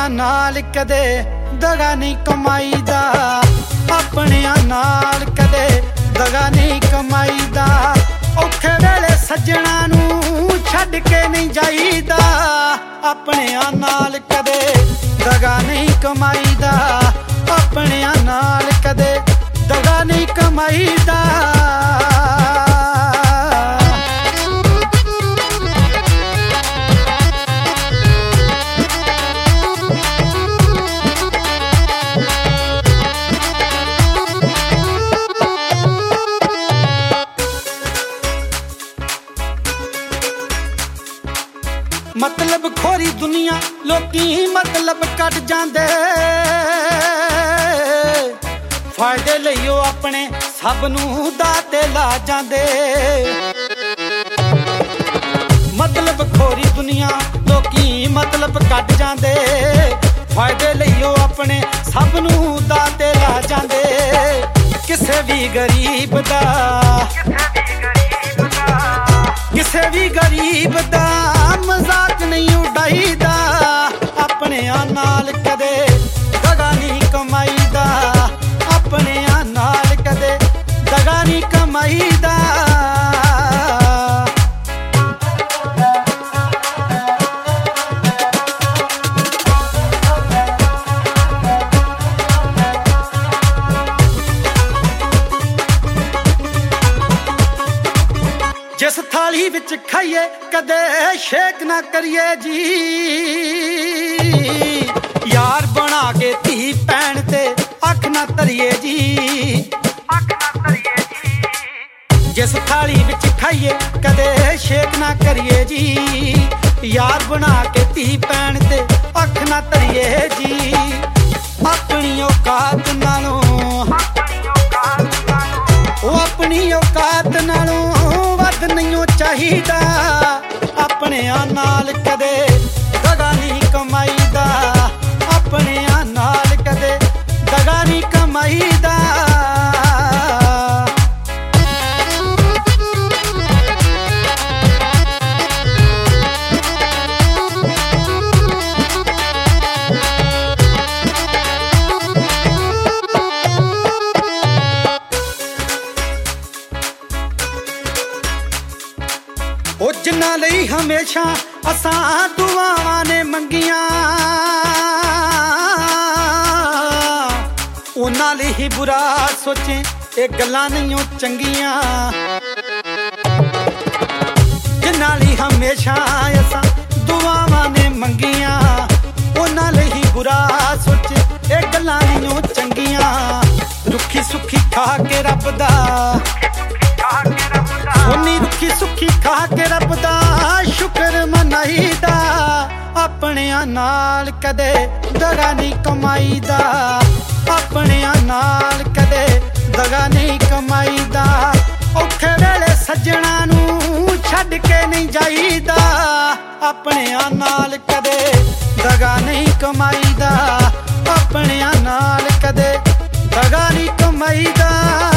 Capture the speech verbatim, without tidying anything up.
अपनियां नाल कदे दगा नहीं कमाईदा, अपनियां नाल कदे दगा नहीं कमाईदा। औखे वेले सज्जणा नूं छड्ड के नहीं जाईदा, अपनियां नाल कदे दगा नहीं कमाईदा, अपनियां नाल कदे दगा नहीं कमाईदा। मतलब खोरी दुनिया लोकी मतलब कट जांदे, फायदे लईओ अपने सब नूं दाते ला जांदे। मतलब खोरी दुनिया लोकी मतलब कट जांदे, फायदे लईओ अपने सब नूं दाते ला जांदे। किसे भी गरीब दा किसे भी गरीब दा मजाक नहीं उड़ाईदा, अपनियां नाल कदे दगा नहीं कमाईदा, अपनियां नाल कदे दगा नहीं कमाईदा। जिस थाली विच खाइए कदे शेक ना करिए जी, यार बना के धी भैन ते अख ना धरिए जी, अख ना धरिए जी। जिस थाली विच खाइए कदे शेक ना करिए जी, यार बना के धी भैन ते अख ना धरिए जी। अपनी औकात नालों ओ अपनी औकात नालों वध नहीं चाहिदा, अपनियां नाल कदे दगा नहीं कमाईदा, अपनियां नाल कदे दगा नहीं कमाईदा। ओ जिन्ना लई हमेशा असां दुआवां ने मंगियां, उन्हां लई ही बुरा सोचे ये गल्लां नहीं चंगियां। जिन्ना लई हमेशा असां दुआवां ने मंगियां, उन्हां लई ही बुरा सोचे ये गल्लां नहीं चंगियां। रुखी सुखी खा के रब दा सोनी रुखी सुखी खा के रब दा शुक्र मनाईदा, अपनियां नाल कदे दगा नहीं कमाईदा, अपनियां नाल कदे दगा नहीं कमाईदा। औखे वेले सज्जणा नूं छड्ड के नहीं जाईदा, अपनियां नाल कदे दगा नहीं कमाईदा, अपनियां नाल कदे दगा नहीं कमाईदा।